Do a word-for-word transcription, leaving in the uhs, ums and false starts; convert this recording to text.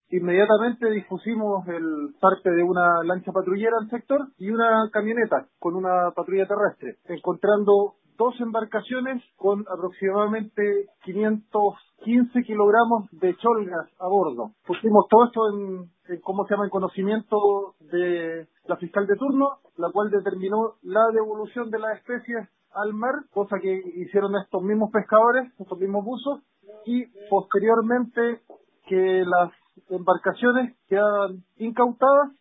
Inmediatamente dispusimos el parte de una lancha patrullera al sector y una camioneta con una patrulla terrestre, encontrando dos embarcaciones con aproximadamente quinientos quince kilogramos de cholgas a bordo. Pusimos todo esto en, en, ¿cómo se llama?, en conocimiento de la fiscal de turno, la cual determinó la devolución de las especies al mar, cosa que hicieron estos mismos pescadores, estos mismos buzos, y posteriormente que las embarcaciones quedan incautadas